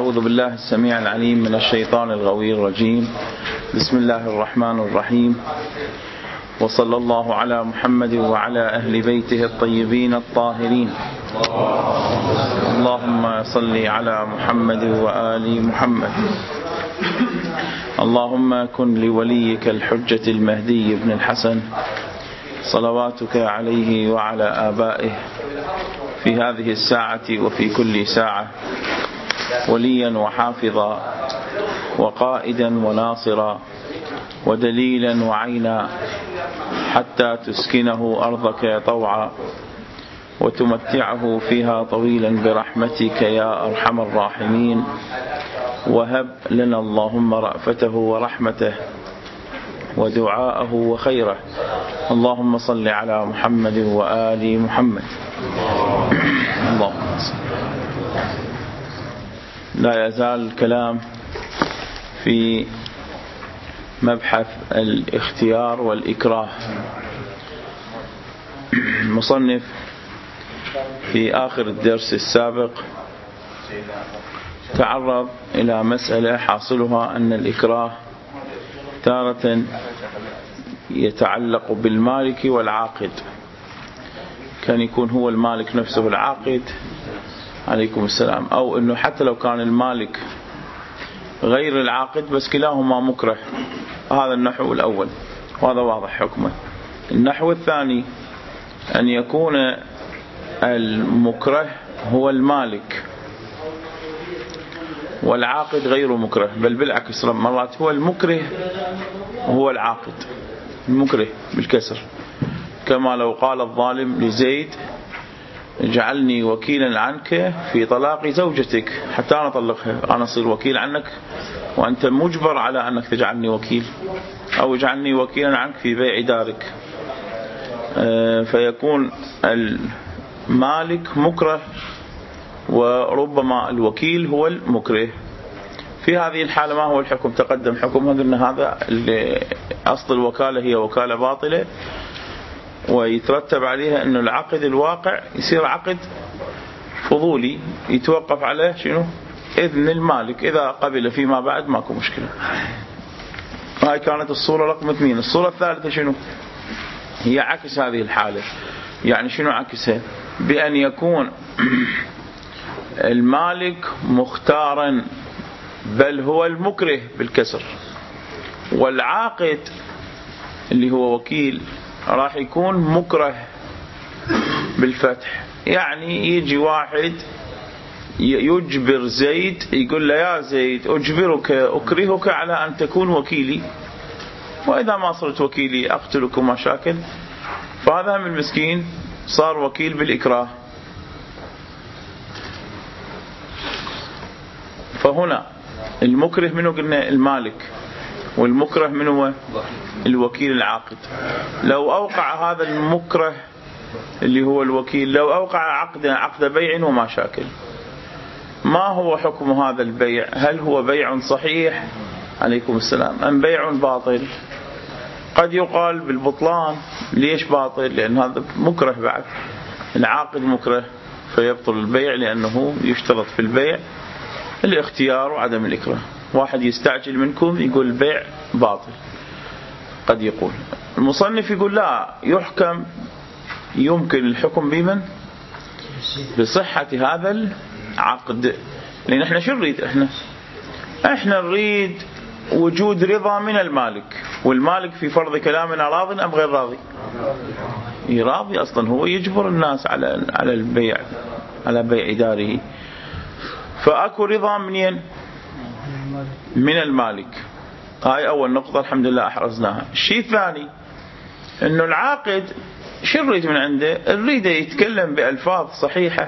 أعوذ بالله السميع العليم من الشيطان الغوي الرجيم. بسم الله الرحمن الرحيم، وصلى الله على محمد وعلى أهل بيته الطيبين الطاهرين. اللهم صل على محمد وآل محمد. اللهم كن لوليك الحجة المهدي بن الحسن صلواتك عليه وعلى آبائه في هذه الساعة وفي كل ساعة وليا وحافظا وقائدا وناصرا ودليلا وعينا، حتى تسكنه أرضك طوعا وتمتعه فيها طويلا برحمتك يا أرحم الراحمين. وهب لنا اللهم رأفته ورحمته ودعاءه وخيره. اللهم صل على محمد وآل محمد. اللهم صل. لا يزال الكلام في مبحث الاختيار والإكراه. المصنف في آخر الدرس السابق تعرض إلى مسألة حاصلها أن الإكراه تارة يتعلق بالمالك والعاقد، كان يكون هو المالك نفسه العاقد عليكم السلام، أو أنه حتى لو كان المالك غير العاقد بس كلاهما مكره. هذا النحو الأول وهذا واضح حكمه. النحو الثاني أن يكون المكره هو المالك والعاقد غير مكره، بل بالعكس مرات هو المكره هو العاقد، المكره بالكسر، كما لو قال الظالم لزيد اجعلني وكيلا عنك في طلاق زوجتك حتى أنا أطلقها، أنا أصير وكيل عنك وأنت مجبر على أنك تجعلني وكيل، أو اجعلني وكيلا عنك في بيع دارك. فيكون المالك مكره وربما الوكيل هو المكره. في هذه الحالة ما هو الحكم؟ تقدم حكمها، قلنا هذا أصل الوكالة هي وكالة باطلة، ويترتب عليها أن العقد الواقع يصير عقد فضولي يتوقف عليه شنو؟ إذن المالك، إذا قبل فيما بعد ماكو مشكلة. هاي كانت الصورة رقم 2. الصورة الثالثة شنو؟ هي عكس هذه الحالة. يعني شنو عكسها؟ بأن يكون المالك مختارا بل هو المكره بالكسر، والعاقد اللي هو وكيل راح يكون مكره بالفتح. يعني يجي واحد يجبر زيد، يقول له يا زيد أجبرك أكرهك على أن تكون وكيلي، وإذا ما صرت وكيلي أقتلك ومشاكل. فهذا من المسكين صار وكيل بالإكراه. فهنا المكره منه قلنا المالك، والمكره منه الوكيل العاقد. لو أوقع هذا المكره اللي هو الوكيل، لو أوقع عقد بيع ومشاكل، ما هو حكم هذا البيع؟ هل هو بيع صحيح عليكم السلام أم بيع باطل؟ قد يقال بالبطلان. ليش باطل؟ لأن هذا مكره، بعد العاقد مكره فيبطل البيع، لأنه يشترط في البيع الاختيار وعدم الإكراه. واحد يستعجل منكم يقول البيع باطل. قد يقول المصنف يقول لا، يحكم، يمكن الحكم بمن؟ بصحة هذا العقد. لأن احنا شو نريد؟ احنا نريد وجود رضا من المالك، والمالك في فرض كلامنا راض أم غير راضي؟ راضي أصلا، هو يجبر الناس على البيع، على بيع داره. فأكو رضا منين؟ من المالك. هاي أول نقطة الحمد لله أحرزناها. الشيء الثاني إنه العاقد شو نريد من عنده؟ نريده يتكلم بألفاظ صحيحة.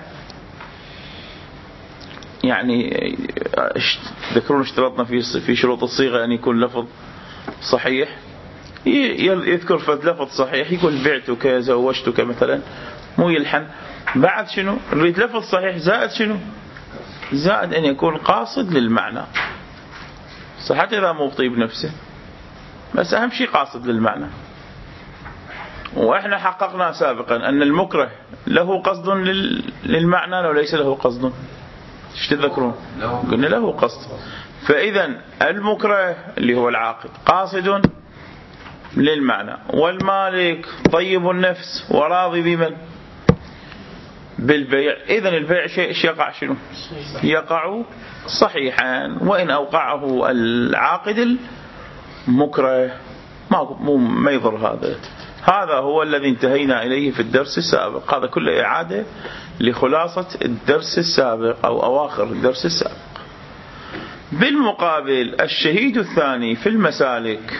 يعني تذكرون اشترطنا في شروط الصيغة أن يكون لفظ صحيح. يذكر فد لفظ صحيح، يقول بعتك زوجتك مثلا، مو يلحن. بعد شنو؟ نريد لفظ صحيح زائد شنو؟ زائد أن يكون قاصد للمعنى. صحيح إذا مو بطيب نفسه، بس أهم شيء قاصد للمعنى. وإحنا حققنا سابقا أن المكره له قصد للمعنى وليس له قصد. ايش تذكرون؟ قلنا له قصد. فإذا المكره اللي هو العاقد قاصد للمعنى، والمالك طيب النفس وراضي بمن؟ بالبيع. إذن البيع شيء يقع شنو؟ يقع صحيحا، وإن أوقعه العاقد المكره ما يضر. هذا هو الذي انتهينا إليه في الدرس السابق. هذا كله إعادة لخلاصة الدرس السابق أو أواخر الدرس السابق. بالمقابل الشهيد الثاني في المسالك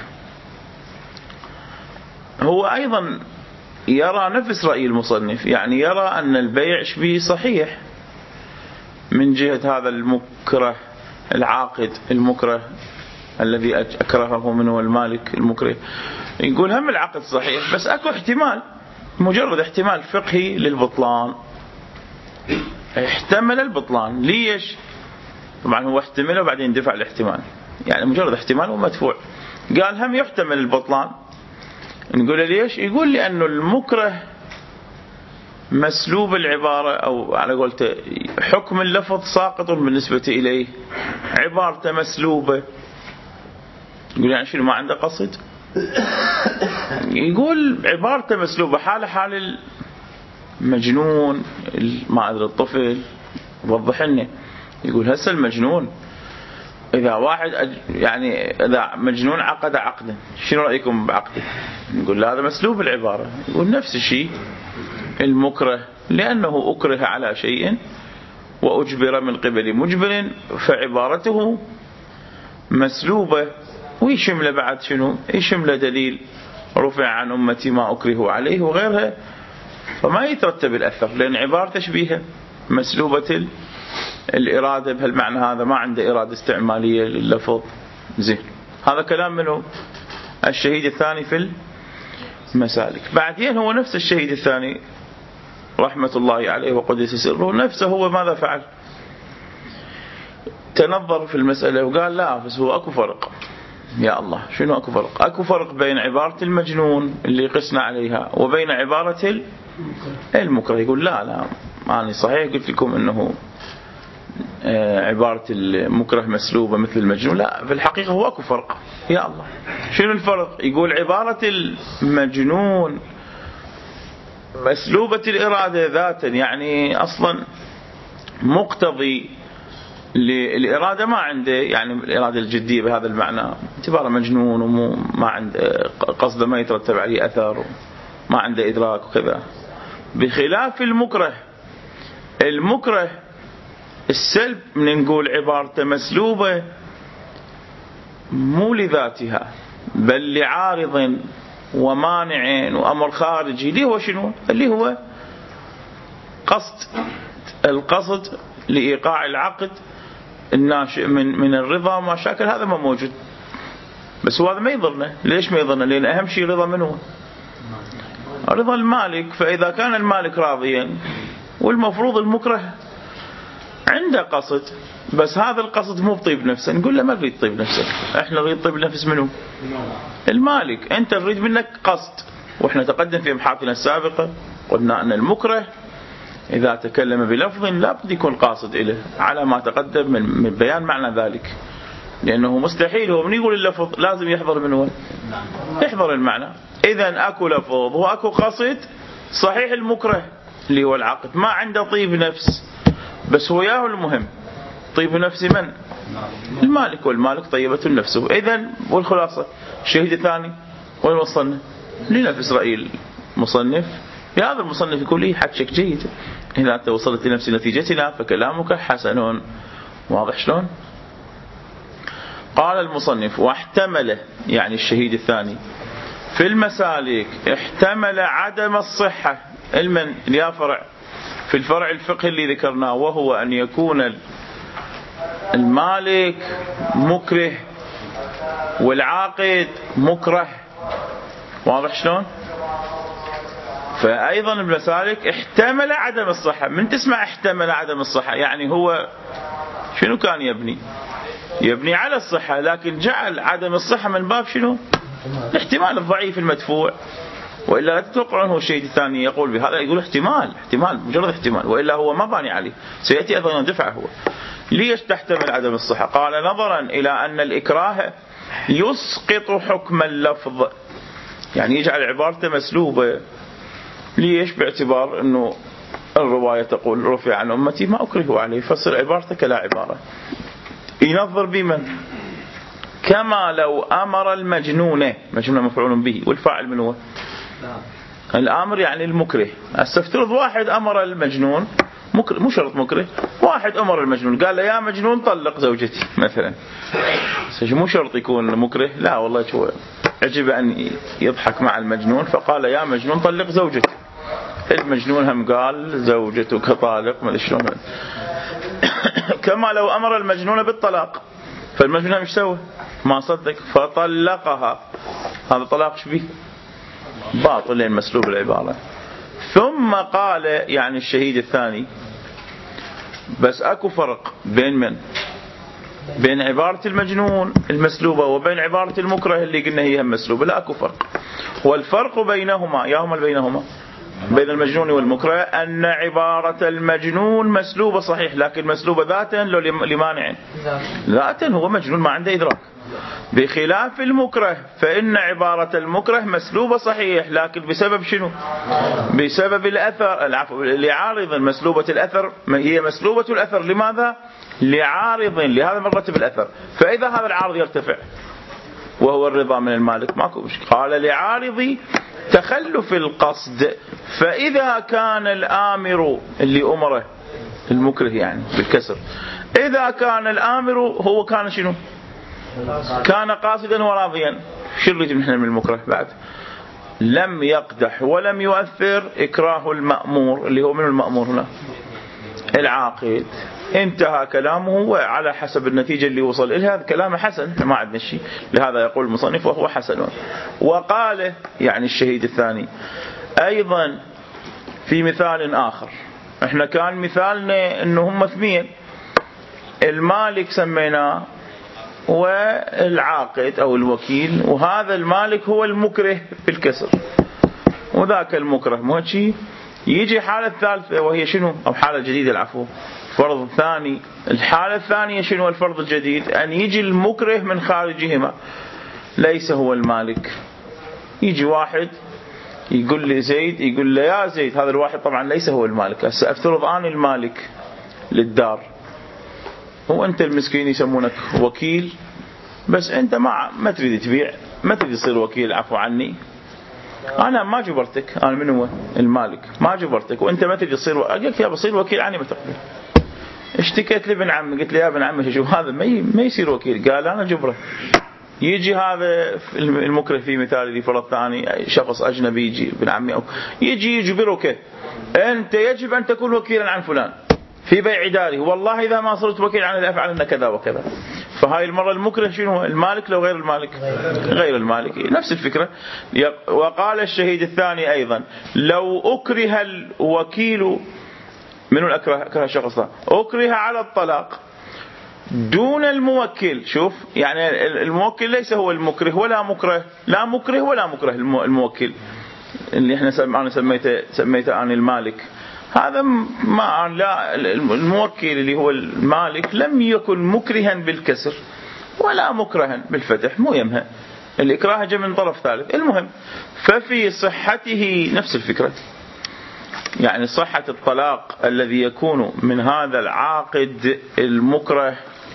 هو أيضا يرى نفس رأي المصنف، يعني يرى أن البيع به صحيح من جهة هذا المكره العاقد المكره الذي أكرهه منه المالك المكره. يقول هم العقد صحيح، بس أكو احتمال، مجرد احتمال فقهي للبطلان، احتمل البطلان. ليش؟ طبعا هو احتمله وبعدين دفع الاحتمال، يعني مجرد احتمال ومدفوع. قال هم يحتمل البطلان. نقول ليش؟ يقول لأنه المكره مسلوب العبارة، أو على قولته حكم اللفظ ساقط بالنسبة إليه، عبارته مسلوبة. يقول يعني شنو؟ ما عنده قصد. يقول عبارته مسلوبة حال المجنون، ما أدري الطفل. وضح لنا. يقول هسه المجنون إذا واحد يعني إذا مجنون عقد عقدا، شنو رأيكم بعقده؟ نقول هذا مسلوب العبارة. يقول نفس الشيء المكره، لأنه أكره على شيء وأجبر من قبل مجبر، فعبارته مسلوبة. ويشمل بعد شنو؟ يشمل دليل رفع عن أمتي ما أكره عليه وغيرها، فما يترتب الأثر، لأن عبارة تشبيهه مسلوبة الإرادة بهالمعنى. هذا ما عنده إرادة استعمالية لللفظ. زين، هذا كلام منه الشهيد الثاني في المسالك. بعدين هو نفس الشهيد الثاني رحمة الله عليه وقدس سره، نفسه هو ماذا فعل؟ تنظر في المسألة وقال لا، بس هو أكو فرق. يا الله، شنو أكو فرق؟ أكو فرق بين عبارة المجنون اللي قسنا عليها وبين عبارة المكره. يقول لا أنا صحيح قلت لكم أنه عبارة المكره مسلوبة مثل المجنون، لا في الحقيقة هو أكو فرق. يا الله، شنو الفرق؟ يقول عبارة المجنون مسلوبة الإرادة ذاتا، يعني أصلا مقتضي للإرادة ما عنده، يعني الإرادة الجدية بهذا المعنى، اعتباره مجنون وما عنده قصده، ما يترتب عليه أثر، ما عنده إدراك وكذا. بخلاف المكره السلب من نقول عبارته مسلوبة مو لذاتها بل لعارض ومانع وأمر خارجي، اللي هو شنو؟ اللي هو القصد لإيقاع العقد الناشئ من الرضا وما شاكل. هذا ما موجود، بس هو هذا ما يضرنا. ليش ما يضرنا؟ لأن أهم شيء رضا منه، رضا المالك. فإذا كان المالك راضيا، والمفروض المكره عنده قصد، بس هذا القصد مو بطيب نفسه، نقول له ما نريد طيب نفسك، احنا نريد طيب نفس منه المالك. انت نريد منك قصد. واحنا تقدم في ابحاثنا السابقة قلنا ان المكره اذا تكلم بلفظ لا بد يكون قاصد له، على ما تقدم من بيان معنى ذلك، لانه مستحيل هو من يقول اللفظ لازم يحضر منه، يحضر المعنى. اذا اكو لفظ واكو قصد. صحيح المكره اللي هو العقد ما عنده طيب نفس، بس هو ياهو المهم طيب نفس من؟ المالك، والمالك طيبة نفسه. إذن والخلاصة الشهيد الثاني وين وصلنا؟ لنفس رأي المصنف. هذا المصنف يقول لي حكيك جيد، إذا أنت وصلت لنفس نتيجتنا فكلامك حسن. واضح شلون؟ قال المصنف واحتمل، يعني الشهيد الثاني في المسالك احتمل عدم الصحة علما يا فرع في الفرع الفقهي اللي ذكرناه، وهو أن يكون المالك مكره والعاقد مكره. واضح شلون؟ فأيضا المسالك احتمل عدم الصحة. من تسمع احتمل عدم الصحة يعني هو شنو كان يبني على الصحة، لكن جعل عدم الصحة من باب شنو؟ الاحتمال الضعيف المدفوع. وإلا لا تتوقع أنه الشهيد الثاني يقول بهذا، يقول احتمال مجرد احتمال، وإلا هو ما باني عليه، سيأتي أيضا دفعه هو. ليش تحتمل عدم الصحة؟ قال نظرا إلى أن الإكراه يسقط حكم اللفظ، يعني يجعل عبارته مسلوبة. ليش؟ باعتبار أنه الرواية تقول رفع عن أمتي ما أكرهوا عليه، فصل عبارته كلا عبارة. ينظر بمن؟ كما لو أمر المجنون، مجنون مفعول به، والفاعل من هو؟ الآمر يعني المكره. استفترض واحد أمر المجنون، مو شرط مكره، واحد أمر المجنون قال له يا مجنون طلق زوجتي مثلا، مو شرط يكون مكره، لا والله شو عجب أن يضحك مع المجنون فقال يا مجنون طلق زوجتي، المجنون هم قال زوجتك طالق، ما ادري شلون. كما لو أمر المجنون بالطلاق، فالمجنون مش سوى؟ ما صدق فطلقها، هذا طلاق شبيه باطل لأن مسلوب العبارة. ثم قال يعني الشهيد الثاني، بس اكو فرق بين من؟ بين عبارة المجنون المسلوبة وبين عبارة المكره اللي قلنا هي هم مسلوبة، لا اكو فرق. والفرق بينهما بينهما بين المجنون والمكره أن عبارة المجنون مسلوبة صحيح، لكن مسلوبة ذاتا لو لمانع، ذاتا هو مجنون ما عنده إدراك. بخلاف المكره فإن عبارة المكره مسلوبة صحيح، لكن بسبب شنو؟ بسبب الأثر، العفو، لعارض مسلوبة الأثر، هي مسلوبة الأثر لماذا؟ لعارض، لهذا مرتب الأثر. فإذا هذا العارض يرتفع وهو الرضا من المالك ماكو مشكلة. قال لعارض تخلف القصد، فإذا كان الآمر اللي أمره المكره يعني بالكسر، إذا كان الآمر هو كان شنو؟ كان قاصدا وراضيا، شو نريد نحن من المكره بعد؟ لم يقدح ولم يؤثر إكراه المأمور، اللي هو من المأمور هنا العاقد، انتهى كلامه وعلى حسب النتيجة اللي وصل إليها، هذا كلامه حسن، ما عندنا شيء، لهذا يقول المصنف وهو حسن. وقال يعني الشهيد الثاني أيضا في مثال آخر، احنا كان مثالنا انه هم اثنين، المالك سميناه والعاقد أو الوكيل، وهذا المالك هو المكره بالكسر وذاك المكره، مو شيء. يجي حالة ثالثة وهي شنو؟ أو حالة جديدة العفو، فرض ثاني. الحالة الثانية شنو الفرض الجديد؟ أن يجي المكره من خارجهما، ليس هو المالك. يجي واحد يقول لي زيد، يقول له يا زيد، هذا الواحد طبعا ليس هو المالك، سأفترض أنا المالك للدار، وأنت المسكين يسمونك وكيل، بس أنت ما تريد تبيع، ما تريد تصير وكيل، عفو عني، أنا ما جبرتك، أنا من هو المالك ما جبرتك، وأنت ما تريد تصير، قلت يا بصير وكيل عني ما تقبل. اشتكيت لابن عمي، قلت له يا ابن عمي شوف هذا ما يصير وكيل، قال أنا جبره. يجي هذا المكره في مثال اللي فرض ثاني، شخص أجنبي يجي ابن عمي أو يجي يجبرك، أنت يجب أن تكون وكيلا عن فلان في بيع داره، والله إذا ما صرت وكيل عن أفعل كذا وكذا. فهاي المرة المكره شنو؟ المالك لو غير المالك؟ غير المالك، نفس الفكرة. وقال الشهيد الثاني أيضا لو أكره الوكيل، من الأكره شخص أكره على الطلاق دون الموكل، شوف يعني الموكل ليس هو المكره ولا مكره، لا مكره ولا مكره، الموكل اللي احنا سميته عن المالك، هذا ما لا، الموكل اللي هو المالك لم يكن مكرها بالكسر ولا مكرها بالفتح، مو يمها الإكراه جاء من طرف ثالث. المهم ففي صحته نفس الفكرة، يعني صحة الطلاق الذي يكون من هذا العاقد المكره،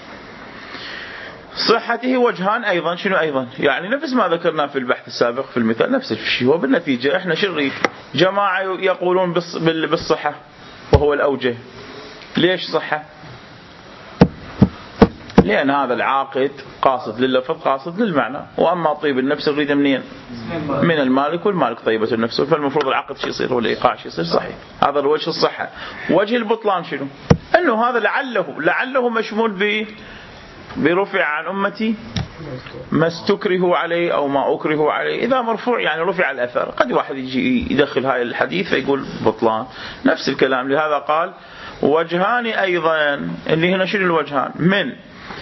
صحته وجهان أيضا. شنو أيضا؟ يعني نفس ما ذكرنا في البحث السابق في المثال، نفس الشيء. وبالنتيجة احنا شريك جماعة يقولون بالصحة وهو الأوجه. ليش صحة؟ لأن هذا العاقد قاصد لللفظ قاصد للمعنى، وأما طيب النفس نريد منين؟ من المالك، والمالك طيبة النفس، فالمفروض العقد شيء يصير والإيقاع شيء يصير صحيح. هذا الوجه الصحة. وجه البطلان شنو؟ أنه هذا لعله مشمول برفع عن أمتي ما استكره عليه أو ما أكره عليه. إذا مرفوع يعني رفع الأثر، قد واحد يجي يدخل هاي الحديث فيقول بطلان، نفس الكلام. لهذا قال وجهان أيضا، اللي هنا شنو الوجهان؟ من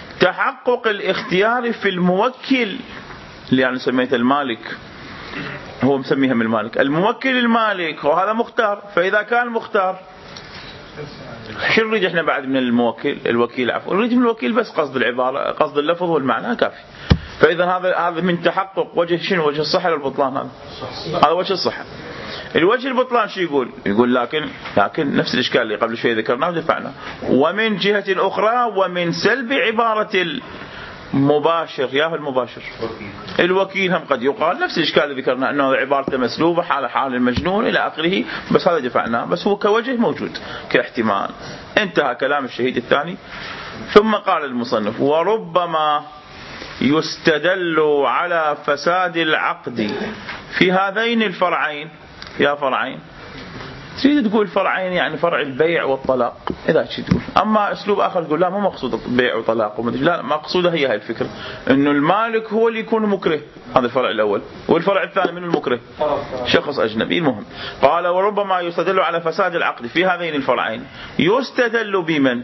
تحقق الاختيار في الموكل اللي يعني سميته المالك، هو مسميها من المالك، الموكل المالك، وهذا مختار. فإذا كان مختار شو نريد احنا بعد من الموكل الوكيل عفوا؟ نريد من الوكيل بس قصد العبارة، قصد اللفظ والمعنى كافي. فإذا هذا من تحقق وجه شنو؟ وجه الصحة ولا البطلان؟ هذا وجه الصحة. الوجه البطلان شو يقول لكن نفس الإشكال اللي قبل شوي ذكرناه ودفعنا. ومن جهة أخرى ومن سلب عبارة المباشر، يا المباشر الوكيل هم قد يقال نفس الإشكال اللي ذكرنا أنه عبارته مسلوبة حال المجنون إلى آخره، بس هذا دفعناه، بس هو كوجه موجود كاحتمال. انتهى كلام الشهيد الثاني. ثم قال المصنف: وربما يستدل على فساد العقد في هذين الفرعين. يا فرعين تريد تقول فرعين يعني فرع البيع والطلاق إذا تشي تقول. أما أسلوب آخر تقول لا مو مقصود بيع وطلاق لا، مقصودة هي الفكرة إنه المالك هو اللي يكون مكره، هذا الفرع الأول. والفرع الثاني من المكره شخص أجنبي. المهم قال: وربما يستدل على فساد العقد في هذين الفرعين. يستدل بمن؟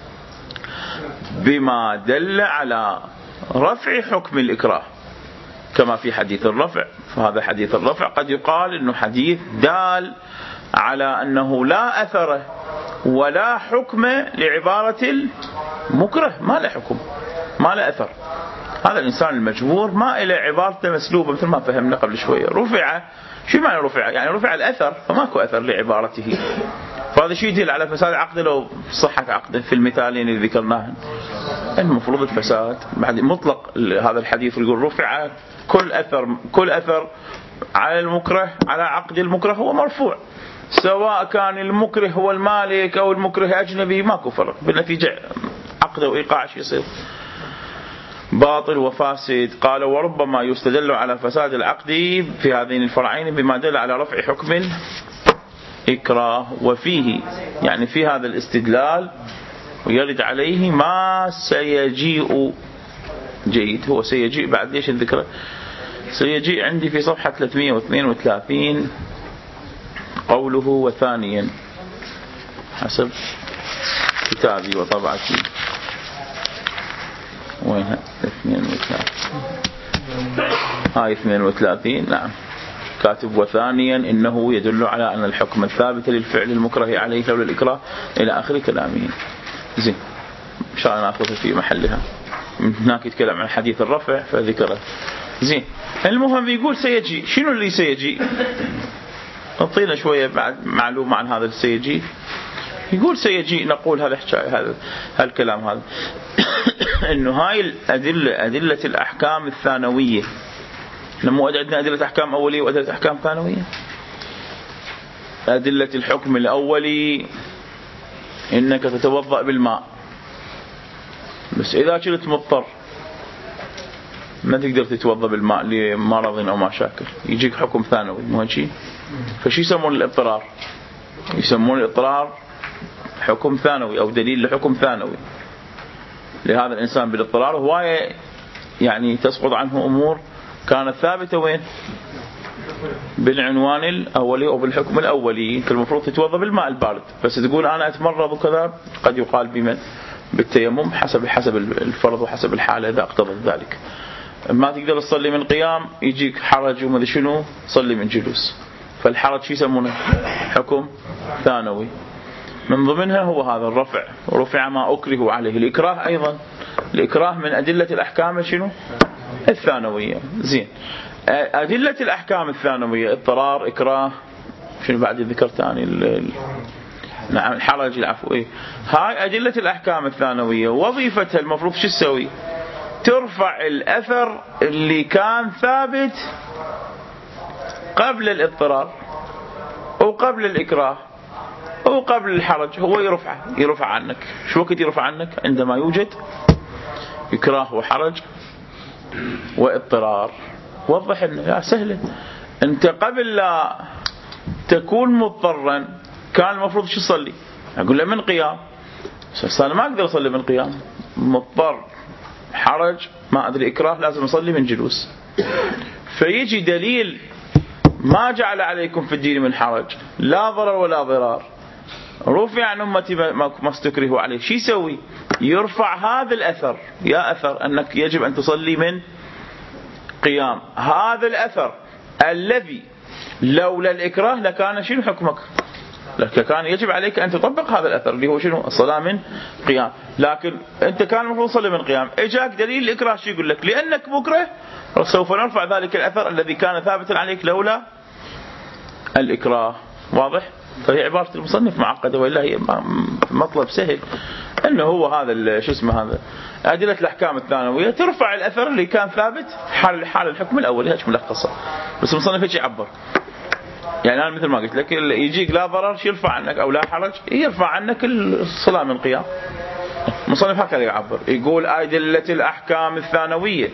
بما دل على رفع حكم الإكراه كما في حديث الرفع. فهذا حديث الرفع قد يقال إنه حديث دال على أنه لا أثر ولا حكم لعبارة المكره، ما له حكم ما له أثر. هذا الإنسان المجبور ما إلى عبارته مسلوبة مثل ما فهمنا قبل شوية. رفع شو معنى رفع؟ يعني رفع الأثر، فماكو أثر لعبارته. فهذا شيء يدل على فساد عقده لو صحة عقده في المثالين اللي ذكرناهن. المفروض الفساد مطلق هذا الحديث يقول رفع كل أثر على المكره على عقد المكره هو مرفوع، سواء كان المكره هو المالك أو المكره أجنبي ماكو فرق، بالنتيجة عقده وإيقاع شيء يصير باطل وفاسد. قال: وربما يستدل على فساد العقد في هذين الفرعين بما دل على رفع حكم إكراه. وفيه يعني في هذا الاستدلال ويرد عليه ما سيجيء. جيد، هو سيجيء بعد ليش الذكر؟ سيجيء عندي في صفحة 332 قوله: وثانيا حسب كتابي وطبعتي. وينها 32؟ هاي 32. نعم كاتب: وثانيا إنه يدل على أن الحكم الثابت للفعل المكره عليه لولا الإكراه إلى آخر كلامه. زين إن شاء الله نأخذ في محلها. هناك يتكلم عن حديث الرفع فذكره. زين المهم يقول سيجي. شنو اللي سيجي؟ نعطينا شوية بعد معلومة عن هذا السيجي. يقول سيجي نقول هذا الكلام هذا إنه هاي الأدلة أدلة الأحكام الثانوية. لما عندنا أدلة أحكام أولية وأدلة أحكام ثانوية. أدلة الحكم الأولي إنك تتوضأ بالماء، بس إذا كنت مضطر ما تقدر تتوضأ بالماء لمرض أو مشاكل يجيك حكم ثانوي مو هيك؟ فشي يسمون الاضطرار؟ يسمون الاضطرار حكم ثانوي أو دليل لحكم ثانوي لهذا الإنسان بالاضطرار. هواية يعني تسقط عنه أمور كانت ثابتة وين؟ بالعنوان الأولي أو بالحكم الأولي. المفروض تتوضأ بالماء البارد، بس تقول أنا أتمرض وكذا، قد يقال بمن؟ بالتيمم حسب الفرض وحسب الحالة إذا اقتضت ذلك. ما تقدر تصلي من قيام يجيك حرج وما ادري شنو، صلي من جلوس. فالحرج شو يسمونه؟ حكم ثانوي. من ضمنها هو هذا الرفع، رفع ما أكره عليه. الإكراه أيضا، الإكراه من أدلة الأحكام شنو؟ الثانوية. زين أدلة الأحكام الثانوية اضطرار، إكراه، شنو بعد ذكر ثاني؟ نعم الحرج، العفو. هاي أدلة الأحكام الثانوية. وظيفتها المفروض شو تسوي؟ ترفع الأثر اللي كان ثابت قبل الاضطرار أو قبل الإكراه أو قبل الحرج. هو يرفع عنك. شو وقت يرفع عنك؟ عندما يوجد إكراه وحرج واضطرار. وضح لنا سهلة. أنت قبل لا تكون مضطرا كان المفروض شو تصلي؟ أقول له من قيام. أنا ما أقدر أصلي من قيام، مضطر، حرج، ما أدري إكراه، لازم أصلي من جلوس. فيجي دليل ما جعل عليكم في الدين من حرج، لا ضرر ولا ضرار، رفع عن أمتي ما استكرهوا عليه. شو يسوي؟ يرفع هذا الأثر. يا أثر أنك يجب أن تصلي من قيام. هذا الأثر الذي لولا الإكراه لكان شنو حكمك؟ كان يجب عليك أن تطبق هذا الأثر اللي هو شنو؟ الصلاة من قيام. لكن أنت كان المفروض تصلي من قيام، إجاك دليل الإكراه شو يقول لك؟ لأنك مكره سوف نرفع ذلك الأثر الذي كان ثابتا عليك لولا الإكراه. واضح؟ فهي عبارة المصنف معقدة، وإلا هي مطلب سهل، أنه هو هذا شو اسمه هذا أدلة الأحكام الثانوية ترفع الأثر اللي كان ثابت حال الحكم الأول. هيك ملخصة، بس المصنف هيك يعبر. يعني أنا مثل ما قلت لك يجيك لا ضرر يرفع عنك أو لا حرج يرفع عنك الصلاة من قيام. المصنف هكذا يعبر، يقول أدلة الأحكام الثانوية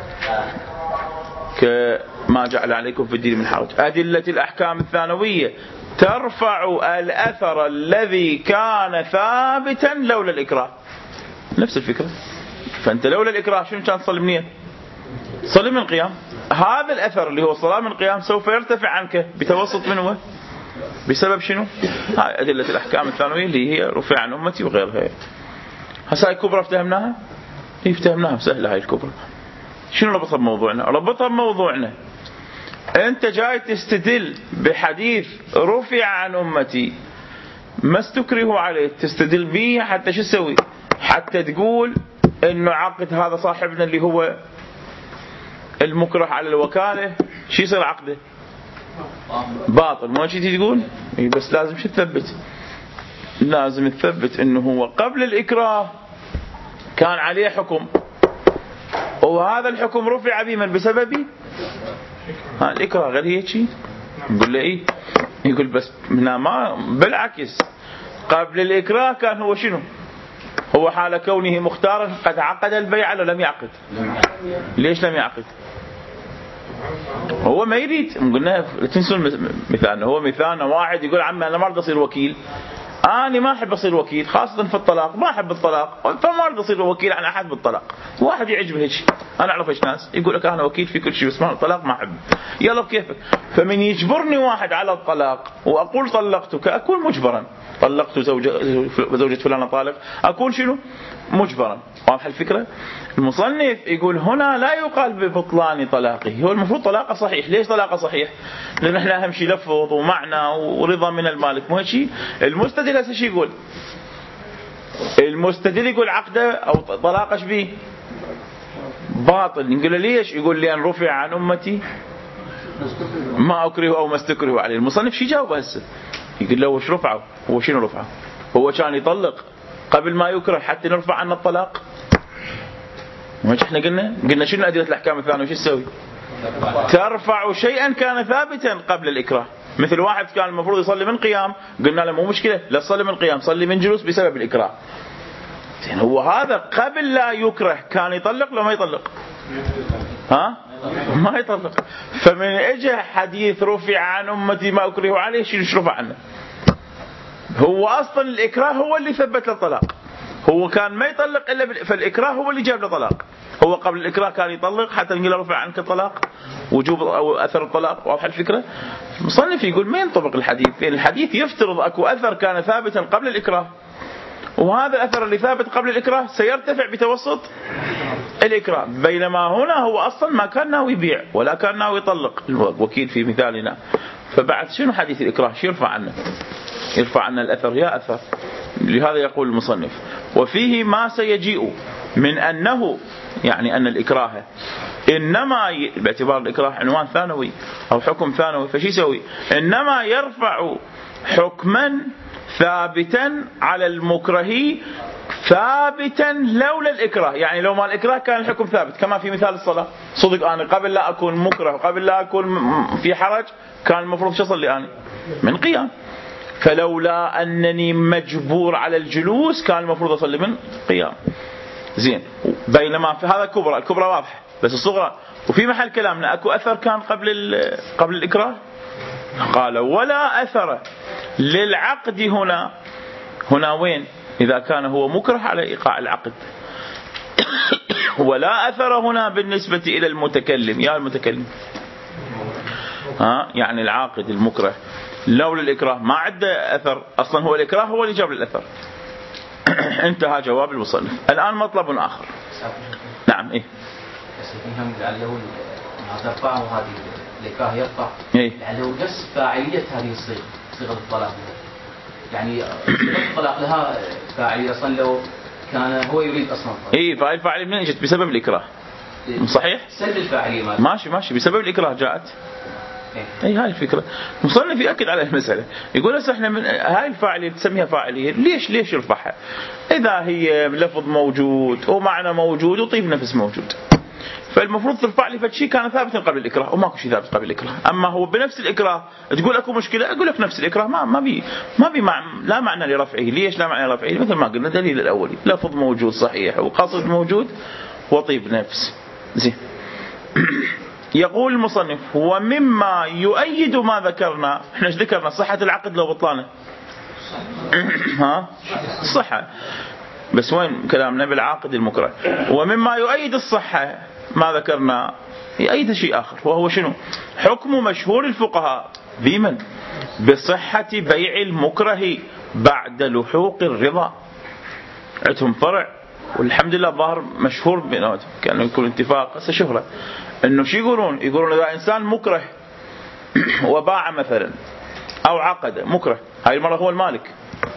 كما جعل عليكم في الدين من حرج. أدلة الأحكام الثانوية ترفع الأثر الذي كان ثابتا لولا الإكراه. نفس الفكرة. فأنت لولا الإكراه شنو كان تصلي منين؟ صلي من قيام. هذا الأثر اللي هو الصلاة من قيام سوف يرتفع عنك بتوسط منه بسبب شنو؟ هاي أدلة الأحكام الثانوية اللي هي رفع عن أمتي وغيرها. هسه الكبرى افتهمناها؟ افتهمناها سهلة هاي الكبرى. شنو ربطها بموضوعنا؟ ربطها بموضوعنا. أنت جاي تستدل بحديث رفع عن أمتي ما استكره عليه، تستدل به حتى شو تسوي؟ حتى تقول إنه عقد هذا صاحبنا اللي هو المكره على الوكالة شو يصير عقده؟ باطل. مو شي تقول؟ بس لازم شو تثبت؟ لازم تثبت إنه هو قبل الإكراه كان عليه حكم، وهذا الحكم رفع به من بسبب الإكراه. غير هيك شيء نقول له إيه؟ يقول بس هنا ما بالعكس، قبل الإكراه كان هو شنو؟ هو حال كونه مختارا قد عقد البيع ولا لم يعقد؟ ليش لم يعقد؟ هو ما يريد. قلنا تنسوا مثالنا، هو مثالنا واحد يقول عمي أنا ما أريد أصير وكيل، أنا ما أحب أصير وكيل خاصة في الطلاق، ما أحب الطلاق فما أريد أصير وكيل عن أحد بالطلاق. واحد يعجبه هيك، أنا أعرف إيش ناس يقول لك أنا وكيل في كل شيء بس ما الطلاق ما أحب. يلا بكيفك. فمن يجبرني واحد على الطلاق وأقول طلقتك أكون مجبرا، طلقت زوجة فلانة طالق أكون شنو؟ مجبرا. واضح الفكرة؟ المصنف يقول هنا لا يقال ببطلان طلاقه، هو المفروض طلاقه صحيح. ليش طلاقه صحيح؟ لأن احنا أهم شيء لفظ ومعنى ورضا من المالك، مو هيك. المستدل هسه شو يقول؟ المستدل يقول عقده أو طلاقه ايش بيه؟ باطل. نقول له ليش؟ يقول لأن رفع عن أمتي ما أكره أو ما استكره عليه. المصنف شو جاوب هسه؟ يقول له وش رفعه؟ هو شنو رفعه؟ هو كان يطلق قبل ما يكره حتى نرفع عنه الطلاق. ما احنا قلنا شنو أدلة الأحكام الثانوية وش تسوي؟ ترفع شيئا كان ثابتا قبل الإكراه. مثل واحد كان المفروض يصلي من قيام، قلنا له مو مشكلة لا تصلي من قيام، صلي من جلوس بسبب الإكراه. زين هو هذا قبل لا يكره كان يطلق لو ما يطلق؟ ها؟ ما يطلق. فمن اجى حديث رفع عن أمتي ما أكره عليه شو رفع عنه؟ هو أصلا الإكراه هو اللي ثبت له الطلاق. هو كان ما يطلق إلا فالإكراه هو اللي جاب له طلاق. هو قبل الإكراه كان يطلق حتى نقول رفع عنك الطلاق وجوب أو أثر الطلاق. واضح الفكرة؟ المصنف يقول ما ينطبق الحديث، لأن الحديث يفترض أكو أثر كان ثابتا قبل الإكراه، وهذا الأثر اللي ثابت قبل الإكراه سيرتفع بتوسط الإكراه، بينما هنا هو أصلا ما كان ناوي يبيع ولا كان ناوي يطلق الوكيل في مثالنا. فبعد شنو حديث الإكراه شو يرفع عنه؟ يرفع عنا الأثر يا أثر. لهذا يقول المصنف وفيه ما سيجيء من أنه يعني أن الإكراه إنما باعتبار الإكراه عنوان ثانوي أو حكم ثانوي، فشي يسوي؟ إنما يرفع حكما ثابتا على المكره ثابتا لولا الإكراه. يعني لو ما الإكراه كان الحكم ثابت، كما في مثال الصلاة. صدق أنا قبل لا أكون مكره وقبل لا أكون في حرج كان المفروض شو أصلي أنا؟ من قيام. فلولا أنني مجبور على الجلوس كان المفروض أصلي من قيام. زين. بينما في هذا الكبرى واضح، بس الصغرى وفي محل كلامنا أكو أثر كان قبل الإكراه. قال ولا أثر للعقد هنا وين؟ إذا كان هو مكره على إيقاع العقد. ولا أثر هنا بالنسبة إلى المتكلم. يا المتكلم يعني العاقد المكره لولا الإكراه ما عنده أثر أصلا، هو الإكراه هو اللي جاب الأثر. انتهى جواب المصنف. الآن مطلب آخر. نعم إيه الإكراه يرفع يعني لو نفس فاعلية هذه الصيغة صيغة الطلاق يعني صيغة الطلاق لها فاعلية أصلا لو كان هو يريد أصلا فالفاعلية منين جت؟ بسبب الإكراه. صحيح سلب الفاعلية ماشي بسبب الإكراه جاءت. هاي الفكرة. مصنف يأكد على المسألة، يقول هسه احنا من هاي الفاعلية تسميها فاعلية ليش يرفعها؟ إذا هي لفظ موجود ومعنى موجود وطيب نفس موجود، فالمفروض ترفع لي فشي كان ثابتا قبل الإكراه وماكو شيء ثابت قبل الإكراه. أما هو بنفس الإكراه تقول اكو مشكلة، أقول لك نفس الإكراه ما بي لا معنى لرفعه. ليش لا معنى لرفعه؟ مثل ما قلنا دليل الأولي لفظ موجود صحيح وقصد موجود وطيب نفس. زين. يقول المصنف ومما يؤيد ما ذكرنا، احنا ايش ذكرنا؟ صحة العقد لو بطلانه صحة، بس وين كلامنا؟ بالعاقد المكره. ومما يؤيد الصحة ما ذكرنا يؤيد شيء آخر، وهو شنو؟ حكم مشهور الفقهاء بمن؟ بصحة بيع المكره بعد لحوق الرضا. عندهم فرع والحمد لله ظاهر مشهور بيناتهم، كان يكون اتفاق هسه شهرة انه شو يقولون اذا انسان مكره وباع مثلا او عقد مكره، هاي المرة هو المالك،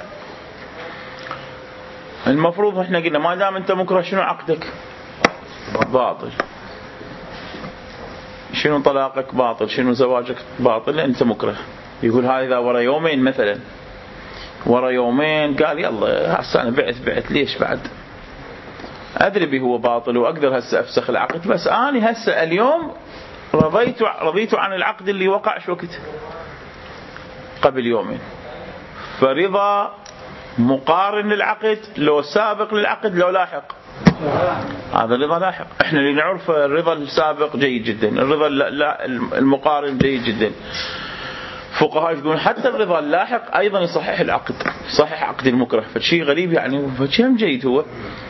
المفروض احنا قلنا ما دام انت مكره شنو عقدك؟ باطل. شنو طلاقك؟ باطل. شنو زواجك؟ باطل لان انت مكره. يقول هذا ورا يومين مثلا، ورا يومين قال يلا هسه انا بعت ليش بعد؟ ادري به هو باطل واقدر هسه افسخ العقد، بس اني هسه اليوم رضيت عن العقد اللي وقع شو وقت؟ قبل يومين. فرضا مقارن للعقد لو سابق للعقد لو لاحق، هذا الرضا لاحق. احنا اللي نعرف الرضا السابق جيد جدا، الرضا المقارن جيد جدا. فقهاء يقولون حتى الرضا اللاحق ايضا يصحح العقد، يصحح عقد المكره. فشيء غريب يعني، فشيء هم جيد هو.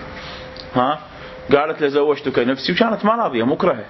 قالت لزوجتك نفسي وكانت ما راضيه مكرهه،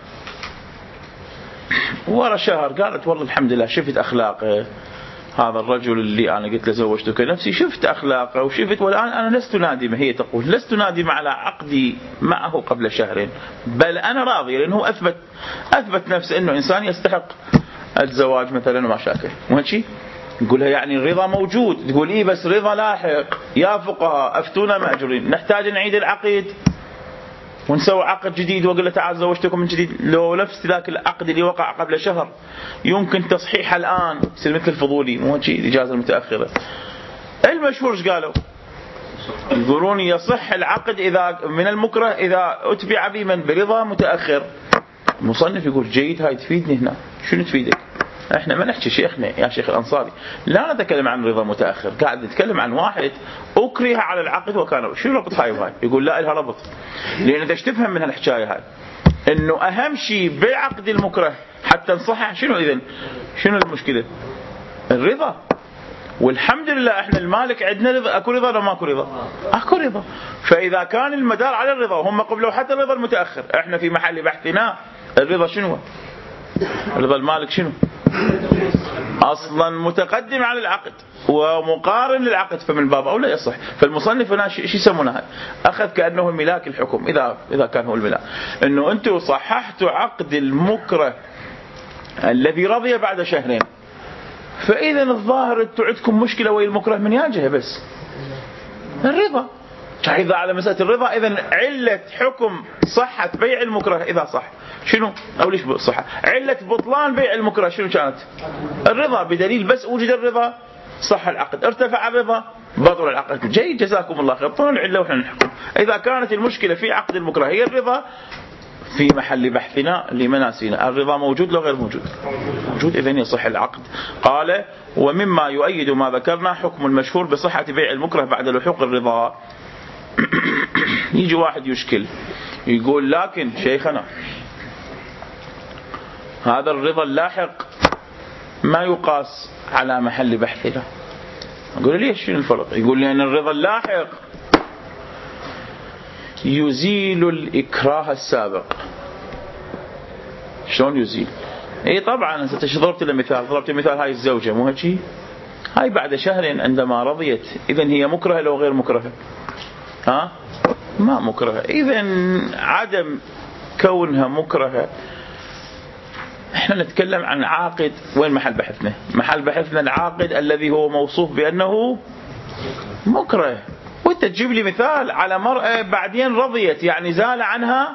ورا شهر قالت والله الحمد لله شفت اخلاقه هذا الرجل اللي انا قلت له زوجتك نفسي، شفت اخلاقه وشفت، والان انا لست نادمه. هي تقول لست نادمه على عقدي معه قبل شهرين، بل انا راضيه لانه اثبت نفسه انه انسان يستحق الزواج مثلا وما شاكل. وهالشيء نقولها يعني الرضا موجود. تقول بس رضا لاحق. يا فقهاء افتونا ماجورين، نحتاج نعيد العقد ونسوي عقد جديد واقول له تعال زوجتكم من جديد؟ لو نفس ذاك العقد اللي وقع قبل شهر يمكن تصحيحه الان، يصير مثل الفضولي مو شيء الاجازه المتاخره. المشهور ايش قالوا؟ يقولون يصح العقد اذا من المكره اذا اتبع بمن؟ برضا متاخر. المصنف يقول جيد، هاي تفيدني هنا. شنو تفيدك؟ احنا ما نحكي شيخنا يا شيخ الانصاري، لا نتكلم عن رضا متاخر، قاعد نتكلم عن واحد اكره على العقد وكان شنو ربط هاي وهاي؟ يقول لا لها ربط، لان اذا تفهم من هالحكايه هاي انه اهم شيء بعقد المكره حتى نصحح شنو؟ اذا شنو المشكله؟ الرضا. والحمد لله احنا المالك عندنا رضا. اكو رضا ولا ماكو رضا؟ اكو رضا. فاذا كان المدار على الرضا وهم قبلوا حتى الرضا المتاخر، احنا في محل بحثنا الرضا شنو؟ رضا المالك شنو؟ اصلا متقدم على العقد ومقارن للعقد، فمن باب اولى يصح. فالمصنف هنا شو يسمونه هاي؟ اخذ كانه ملاك الحكم، اذا كان هو الملاك، انه انتم صححتوا عقد المكره الذي رضي بعد شهرين، فاذا الظاهر انتم عندكم مشكله ويا المكره من ياجه بس الرضا. إذا على مسألة الرضا إذن علة حكم صحة بيع المكره إذا صح شنو؟ أو ليش صحة؟ علة بطلان بيع المكره شنو كانت؟ الرضا. بدليل بس وجد الرضا صح العقد، ارتفع الرضا بطل العقد. جيد جزاكم الله خير، طول العلة وإحنا نحكم. إذا كانت المشكلة في عقد المكره هي الرضا، في محل بحثنا لمناسينا الرضا موجود لو غير موجود؟ موجود، إذن يصح العقد. قال ومما يؤيد ما ذكرنا حكم المشهور بصحة بيع المكره بعد لحوق الرضا. يجي واحد يشكل يقول لكن شيخنا هذا الرضا اللاحق ما يقاس على محل بحثنا. أقول ليش شنو الفرق؟ يقول لأن الرضا اللاحق يزيل الإكراه السابق. شلون يزيل؟ طبعا انت ضربت له مثال، ضربت مثال هاي الزوجة مو هيك؟ هاي بعد شهر عندما رضيت إذن هي مكرهة لو غير مكرهة؟ ما مكرهة. إذن عدم كونها مكرهة احنا نتكلم عن عاقد. وين محل بحثنا؟ محل بحثنا العاقد الذي هو موصوف بأنه مكره. وانت تجيب لي مثال على مرأة بعدين رضيت، يعني زال عنها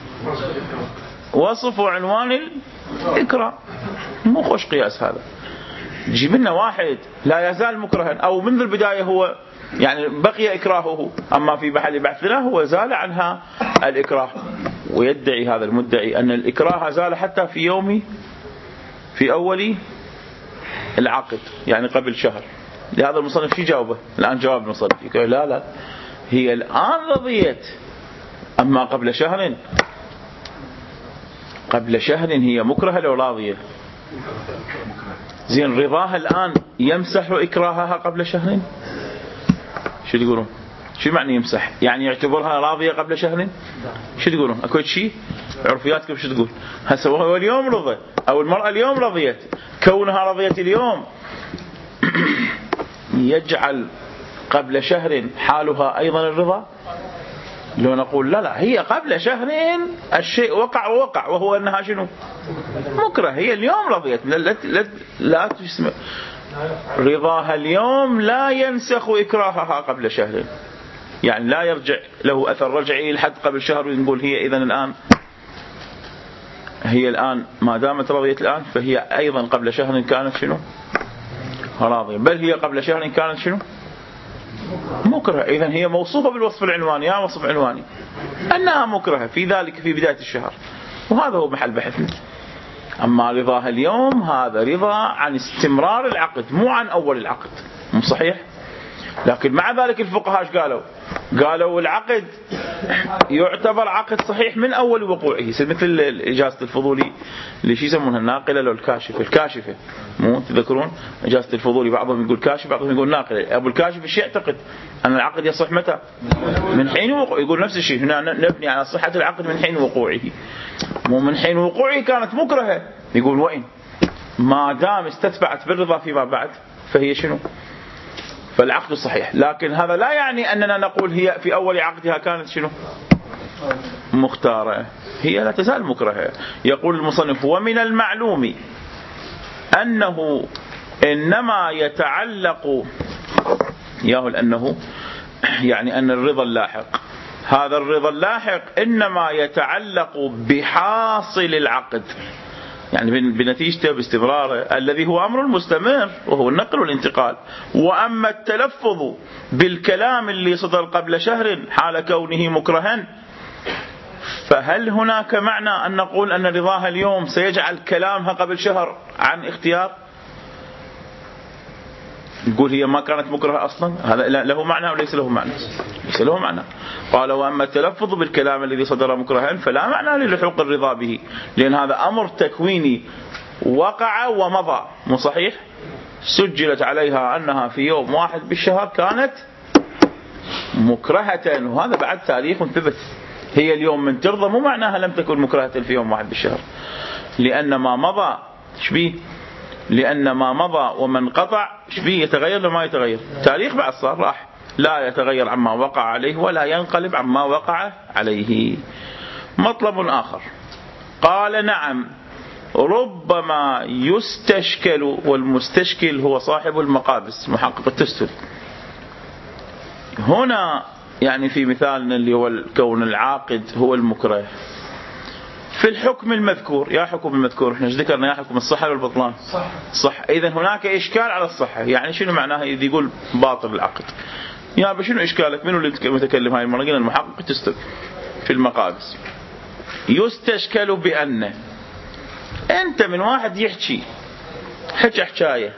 وصف وعنوان الإكراه. مو خوش قياس هذا. تجيب لنا واحد لا يزال مكرها أو منذ البداية هو يعني بقي إكراهه، أما في محل بحثنا هو زال عنها الإكراه. ويدعي هذا المدعي أن الإكراه زال حتى في أول العقد، يعني قبل شهر. لهذا المصنف شو جاوبه الآن؟ جواب المصنف يقول لا هي الآن رضيت، أما قبل شهر هي مكرهة لو راضية. زين رضاها الآن يمسح إكراهها قبل شهر؟ شو تقولون؟ شو معنى يمسح؟ يعني يعتبرها راضية قبل شهر؟ شو تقولون؟ أكو شيء عرفياتكم شو تقول؟ هسه هو اليوم رضى أو المرأة اليوم رضيت، كونها رضيت اليوم يجعل قبل شهر حالها أيضا الرضا؟ لو نقول لا هي قبل شهرين الشيء وقع وهو أنها شنو؟ مكره. هي اليوم رضيت، لا تسمى رضاها اليوم لا ينسخ إكراهها قبل شهر، يعني لا يرجع له أثر رجعي لحد قبل شهر ونقول هي إذن الآن ما دامت رضيت الآن فهي أيضا قبل شهر كانت شنو؟ راضية. بل هي قبل شهر كانت شنو؟ مكره. إذن هي موصوفة بالوصف العنواني، يا وصف عنواني أنها مكرهة في ذلك في بداية الشهر، وهذا هو محل بحثنا. أما رضاها اليوم هذا رضا عن استمرار العقد مو عن أول العقد، مو صحيح؟ لكن مع ذلك الفقهاء قالوا العقد يعتبر عقد صحيح من أول وقوعه، مثل إجازة الفضولي اللي شو يسمونها الناقلة لو الكاشفة مو تذكرون إجازة الفضولي؟ بعضهم يقول كاشف بعضهم يقول ناقلة. أبو الكاشف الشيء يعتقد أن العقد يصح متى؟ من حين وقوعه. يقول نفس الشيء هنا نبني على صحة العقد من حين وقوعه، مو من حين وقوعه كانت مكرهة. يقول وين ما دام استتبعت بالرضا فيما بعد فهي شنو؟ فالعقد صحيح. لكن هذا لا يعني أننا نقول هي في أول عقدها كانت شنو؟ مختارة. هي لا تزال مكرهة. يقول المصنف ومن المعلوم أنه إنما يتعلق أنه يعني أن الرضا اللاحق، هذا الرضا اللاحق إنما يتعلق بحاصل العقد، يعني بنتيجته باستمراره الذي هو أمر مستمر وهو النقل والانتقال. وأما التلفظ بالكلام اللي صدر قبل شهر حال كونه مكرها، فهل هناك معنى أن نقول أن رضاها اليوم سيجعل كلامها قبل شهر عن اختيار؟ نقول هي ما كانت مكرهة أصلا؟ هذا له معنى وليس له معنى؟ ليس له معنى. قال وأما التلفظ بالكلام الذي صدر مكرها فلا معنى للحوق الرضا به، لأن هذا أمر تكويني وقع ومضى، مو صحيح؟ سجلت عليها أنها في يوم 1 بالشهر كانت مكرهة، وهذا بعد تاريخ ثبت. هي اليوم من ترضى مو معناها لم تكن مكرهة في يوم 1 بالشهر، لأن ما مضى شبيه، لأن ما مضى ومن قطع شبيه يتغير لما يتغير. تاريخ بعد صار راح، لا يتغير عما وقع عليه ولا ينقلب عما وقع عليه. مطلب آخر قال نعم ربما يستشكل، والمستشكل هو صاحب المقابس محقق التستر. هنا يعني في مثالنا اللي هو كون العاقد هو المكره في الحكم المذكور. يا حكم المذكور احنا ذكرنا يا حكم الصحة والبطلان صح. إذا هناك إشكال على الصحة، يعني شنو معناها إذا يقول باطل العقد؟ يا بشنو إشكالك؟ منو اللي متكلم هاي المرة؟ قلنا المحقق تستر في المقابس. يستشكل بأن أنت من واحد يحكي حكاية،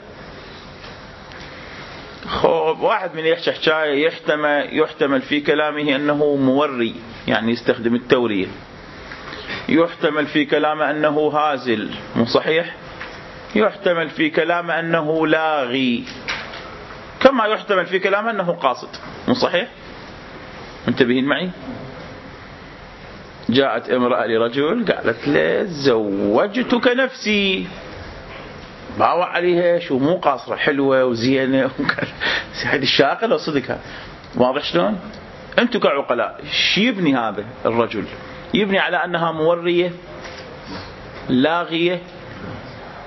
واحد من يحكي حكاية يحتمل في كلامه أنه موري، يعني يستخدم التورية، يحتمل في كلامه أنه هازل، مو صحيح؟ يحتمل في كلامه أنه لاغي، كما يحتمل في كلامه أنه قاصد، مو صحيح؟ انتبهين معي. جاءت امرأة لرجل قالت له زوجتك نفسي، باوع عليها شو مو قاصرة حلوة وزينة هذه الشاقة صدقها. واضح شلون؟ انتم كعقلاء شو يبني هذا الرجل؟ يبني على أنها مورية لاغية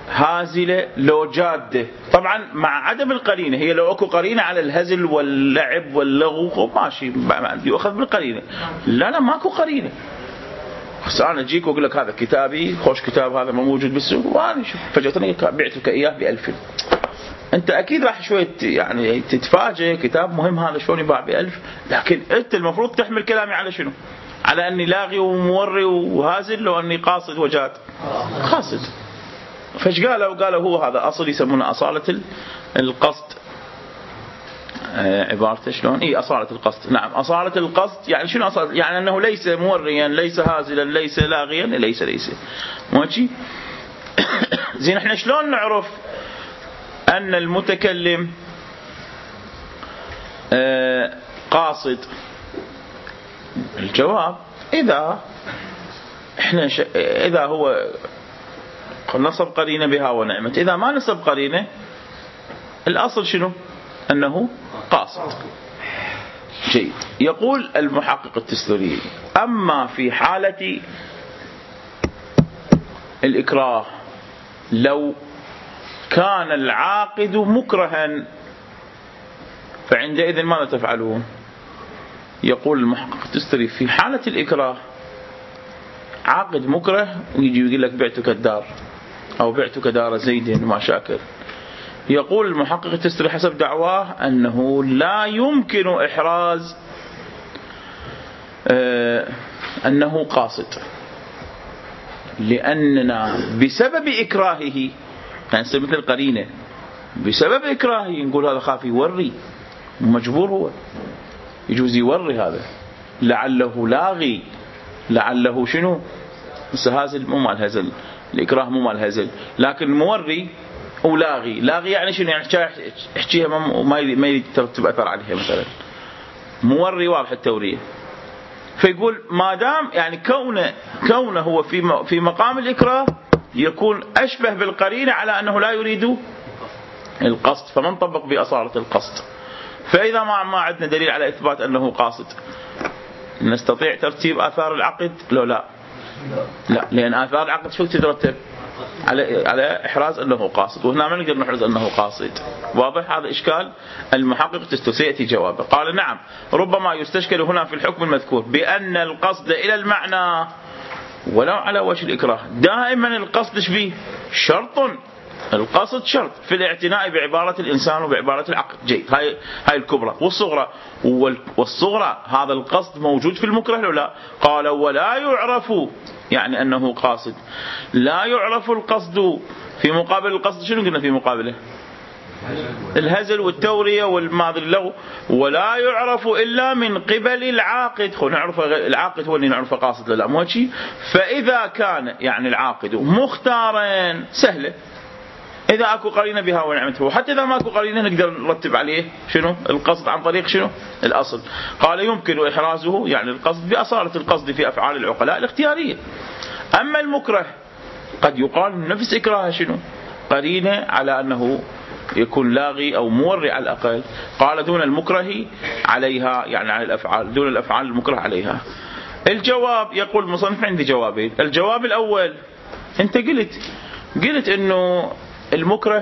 هازلة لو جادة. طبعا مع عدم القرينة، هي لو اكو قرينة على الهزل واللعب واللغو ماشي يؤخذ بالقرينة. لا ماكو قرينة. بس انا اجيك واقول لك هذا كتابي، خوش كتاب هذا ما موجود بالسوق، وانا شوف فجأة بعت لك اياه ب1000، انت اكيد راح شوية يعني تتفاجئ كتاب مهم هذا شلون يباع ب1000. لكن انت المفروض تحمل كلامي على شنو؟ على اني لاغي وموري وهازل، لو اني قاصد وجاد قاصد. فايش قالوا هو هذا اصل يسمونه اصالة القصد. عبارته شلون؟ اصالة القصد. نعم اصالة القصد. يعني شنو اصالة؟ يعني انه ليس موريا، ليس هازلا، ليس لاغيا، ليس ماشي. زين احنا شلون نعرف ان المتكلم قاصد؟ الجواب اذا هو نصب قرينه بها ونعمت. اذا ما نصب قرينه الاصل شنو؟ انه قاصد. جيد. يقول المحقق التستوري: اما في حالة الإكراه لو كان العاقد مكرها فعندئذ ماذا تفعلون؟ يقول المحقق التستوري: في حالة الإكراه عاقد مكره ويجي يقول لك بعتك الدار أو بعتك دار زيد وما شاكر. يقول المحقق التستوري حسب دعواه أنه لا يمكن إحراز أنه قاصد، لأننا بسبب إكراهه، يعني مثل القرينة، بسبب إكراهه نقول هذا خاف يوري، مجبور هو يجوز يوري، هذا لعله لاغي، لعله شنو هازل، مو مال هزل، الإكراه مو مال هزل، لكن موري ولاغي. لاغي يعني شنو؟ يعني يحكيها ما يريد ترتب أثر عليها، مثلا موري واضح التورية. فيقول ما دام يعني كونه هو في مقام الإكراه يكون أشبه بالقرينة على أنه لا يريد القصد، فما نطبق بأصالة القصد. فإذا ما عندنا دليل على إثبات أنه قاصد، نستطيع ترتيب آثار العقد؟ لا، لأن آثار العقد شو تترتب على إحراز أنه قاصد، وهنا ما نقدر نحرز أنه قاصد. واضح هذا إشكال المحقق سيأتي جوابه. قال: نعم، ربما يستشكل هنا في الحكم المذكور بأن القصد إلى المعنى ولو على وجه الإكراه. دائما القصد شبيه شرط، القصد شرط في الاعتناء بعبارة الإنسان وبعبارة العقد. جيد. هاي الكبرى. والصغرى هذا القصد موجود في المكره لو لا؟ قال: ولا يعرف، يعني أنه قاصد، لا يعرف القصد في مقابل القصد. شنو قلنا في مقابله؟ الهزل والتورية والماضي اللغو. ولا يعرف إلا من قبل العاقد. نعرف العاقد هو اللي نعرفه قاصد لا مو شيء. فإذا كان يعني العاقد مختارا سهلة، إذا أكو قرينة بها ونعمته، وحتى إذا ما أكو قرينة نقدر نرتب عليه شنو القصد عن طريق شنو الأصل. قال: يمكن إحرازه، يعني القصد بأصالة القصد في أفعال العقلاء الاختيارية. أما المكره قد يقال نفس إكراه شنو قرينة على أنه يكون لاغي أو موري على الأقل. قال: دون المكره عليها، يعني على الأفعال، دون الأفعال المكره عليها. الجواب، يقول المصنف عندي جوابين. الجواب الأول: أنت قلت إنه المكره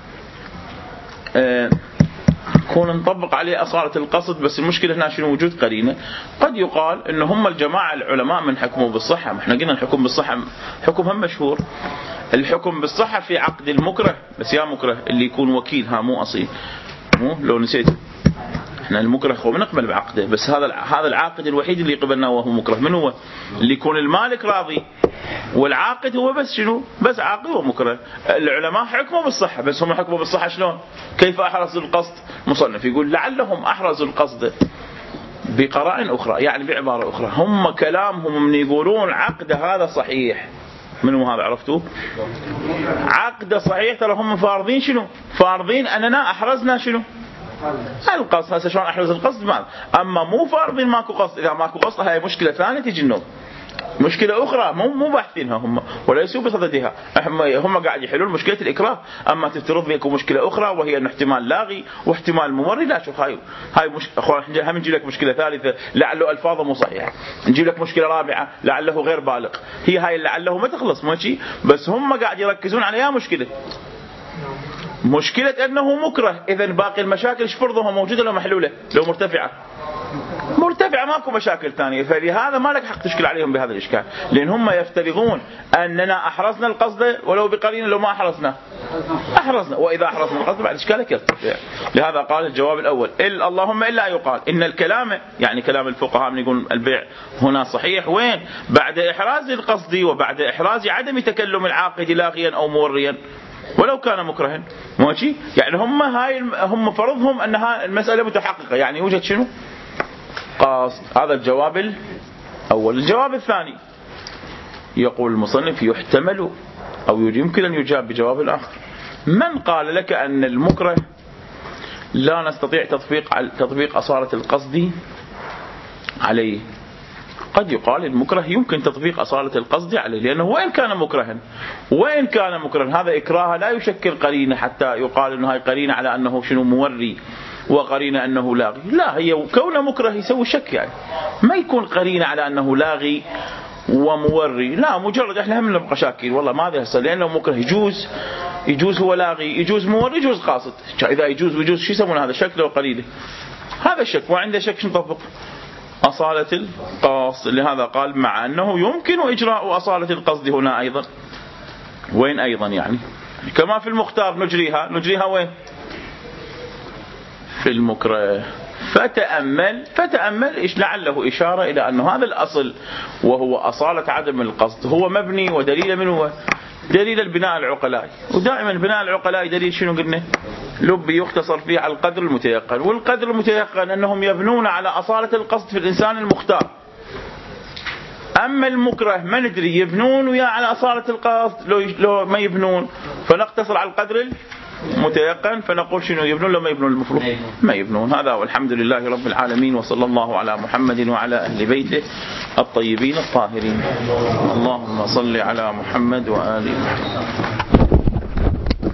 يكون نطبق عليه أصالة القصد، بس المشكلة هنا شنو؟ وجود قرينة. قد يقال إن هم الجماعة العلماء من حكموا بالصحة. ما احنا قلنا الحكم بالصحة حكم هم مشهور. الحكم بالصحة في عقد المكره، بس يا مكره اللي يكون وكيل، مو أصيل، مو لو نسيت احنا المكره هو نقبل بعقده، بس هذا العاقد الوحيد اللي قبلناه وهو مكره. من هو؟ اللي يكون المالك راضي، والعاقد هو بس شنو؟ بس عاقد ومكره. العلماء حكموا بالصحة، بس هم حكموا بالصحة شلون؟ كيف أحرزوا القصد؟ مصنف يقول: لعلهم أحرزوا القصد بقرائن أخرى، يعني بعبارة أخرى هم كلامهم من يقولون عقد هذا صحيح. منو هذا؟ عرفتوه؟ عقد صحيح، ترى هم فارضين شنو؟ فارضين أننا أحرزنا شنو؟ القصد. هسه شلون أحرز القصد؟ ما أما مو فارضين ماكو قصد. إذا ماكو قصد هاي مشكلة ثانية تجي النوم. مشكلة أخرى مو باحثينها هم وليسوا بصددها، هم قاعد يحلون مشكلة الإكراه. أما تفترض بيكون مشكلة أخرى وهي أن احتمال لاغي واحتمال موري، لا شوف هاي هم نجيب لك مشكلة ثالثة لعله ألفاظه مو صحيحة، نجيب لك مشكلة رابعة لعله غير بالغ، هي هاي لعله ما تخلص ماشي. بس هم قاعد يركزون عليها مشكلة أنه مكره. إذا باقي المشاكل ايش فرضها موجودة لو محلولة لو مرتفعة ماكو مشاكل ثانية. فلهذا ما لك حق تشكل عليهم بهذا الإشكال، لأن هم يفترضون أننا أحرزنا القصد ولو بقرينة، لو ما أحرزنا وإذا أحرزنا القصد بعد إشكالك يرتفع. لهذا قال الجواب الأول اللهم إلا يقال إن الكلام يعني كلام الفقهاء من يقول البيع هنا صحيح وين بعد إحراز القصد وبعد إحراز عدم تكلم العاقد لاغيا أو موريا ولو كان مكرها ماشي. يعني هم فرضهم أن المسألة متحققة، يعني يوجد شنو قاصد. هذا الجواب الأول. الجواب الثاني يقول المصنف يحتمل أو يمكن أن يجاب بجواب الآخر. من قال لك أن المكره لا نستطيع تطبيق أصالة القصد عليه؟ قد يقال المكره يمكن تطبيق أصالة القصد عليه، لأنه وإن كان مكرها هذا إكراه لا يشكل قرينة حتى يقال أنه هاي قرينة على أنه شنو موري وقرينة أنه لاغي. لا، هي كونه مكره يسوي شك، يعني ما يكون قرينة على أنه لاغي وموري، لا مجرد احنا هم نبقى شاكين والله ما هذا يحصل، لأنه مكره يجوز هو لاغي، يجوز موري، يجوز قاصد. إذا يجوز ويجوز شو يسمون هذا؟ شك لو قليله، هذا شك. وعنده شك شو نطبق؟ أصالة القصد. لهذا قال مع أنه يمكن إجراء أصالة القصد هنا أيضا. وين أيضا؟ يعني كما في المختار نجريها وين؟ في المكره. فتأمل إيش لعله إشارة إلى أنه هذا الأصل وهو أصالة عدم القصد هو مبني، ودليل من هو؟ دليل البناء العقلائي. ودائما البناء العقلائي دليل شنو قلنا؟ لب يختصر فيه على القدر المتيقن، والقدر المتيقن أنهم يبنون على أصالة القصد في الإنسان المختار. أما المكره ما ندري يبنون ويا على أصالة القصد لو ما يبنون، فنقتصر على القدر المتيقن فنقول شنو يبنون لو ما يبنون، المفروض ما يبنون. هذا والحمد لله رب العالمين، وصلى الله على محمد وعلى أهل بيته الطيبين الطاهرين. اللهم صل على محمد وآل محمد.